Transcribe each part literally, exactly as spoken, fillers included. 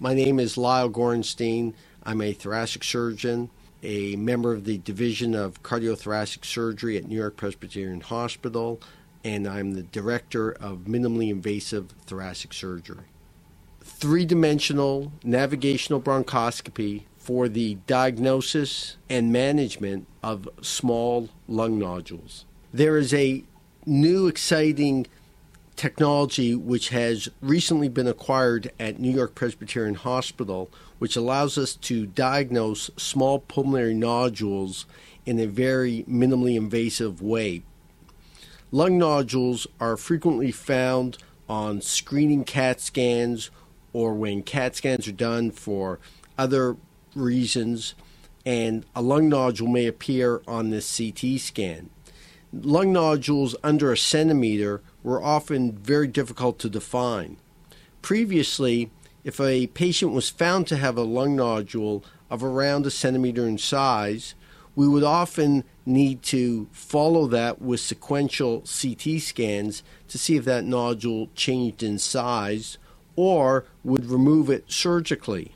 My name is Lyle Gorenstein. I'm a thoracic surgeon, a member of the Division of Cardiothoracic Surgery at New York Presbyterian Hospital, and I'm the Director of Minimally Invasive Thoracic Surgery. Three-dimensional navigational bronchoscopy for the diagnosis and management of small lung nodules. There is a new exciting technology which has recently been acquired at New York Presbyterian Hospital, which allows us to diagnose small pulmonary nodules in a very minimally invasive way. Lung nodules are frequently found on screening CAT scans or when CAT scans are done for other reasons, and a lung nodule may appear on this C T scan. Lung nodules under a centimeter were often very difficult to define. Previously, if a patient was found to have a lung nodule of around a centimeter in size, we would often need to follow that with sequential C T scans to see if that nodule changed in size or would remove it surgically.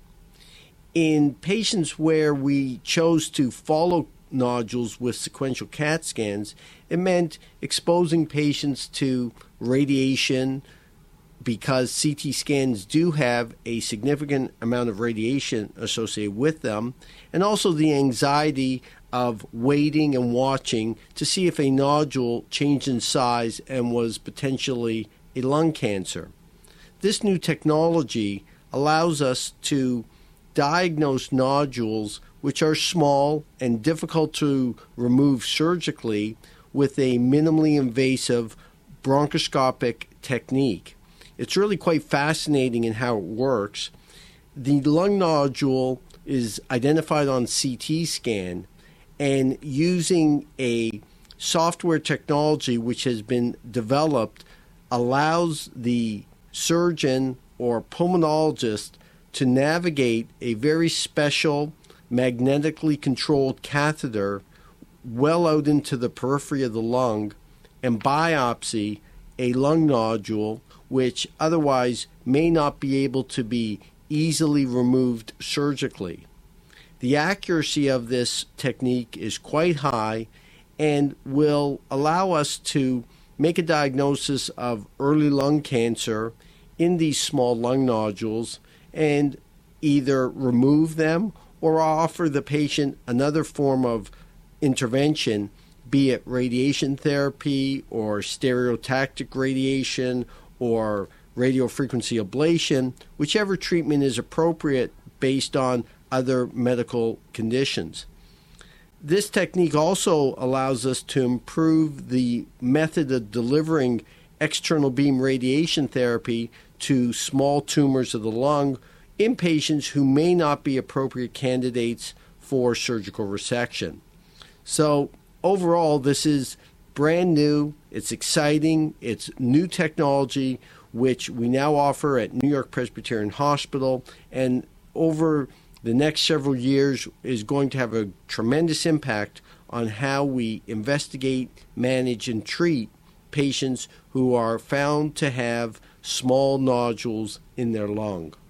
In patients where we chose to follow nodules with sequential CAT scans, it meant exposing patients to radiation because C T scans do have a significant amount of radiation associated with them, and also the anxiety of waiting and watching to see if a nodule changed in size and was potentially a lung cancer. This new technology allows us to diagnose nodules which are small and difficult to remove surgically with a minimally invasive bronchoscopic technique. It's really quite fascinating in how it works. The lung nodule is identified on C T scan, and using a software technology which has been developed allows the surgeon or pulmonologist to navigate a very special magnetically controlled catheter well out into the periphery of the lung and biopsy a lung nodule which otherwise may not be able to be easily removed surgically. The accuracy of this technique is quite high and will allow us to make a diagnosis of early lung cancer in these small lung nodules and either remove them or offer the patient another form of intervention, be it radiation therapy or stereotactic radiation or radiofrequency ablation, whichever treatment is appropriate based on other medical conditions. This technique also allows us to improve the method of delivering external beam radiation therapy to small tumors of the lung in patients who may not be appropriate candidates for surgical resection. So overall, this is brand new, it's exciting, it's new technology which we now offer at New York Presbyterian Hospital, and over the next several years is going to have a tremendous impact on how we investigate, manage, and treat patients who are found to have small nodules in their lung.